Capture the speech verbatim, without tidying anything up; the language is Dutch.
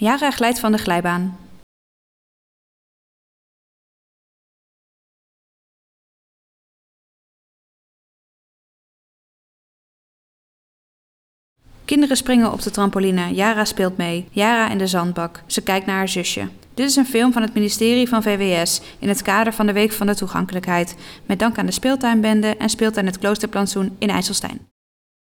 Yara glijdt van de glijbaan. Kinderen springen op de trampoline. Yara speelt mee. Yara in de zandbak. Ze kijkt naar haar zusje. Dit is een film van het ministerie van V W S in het kader van de Week van de Toegankelijkheid. Met dank aan de Speeltuinbende en Speeltuin het Kloosterplantsoen in IJsselstein.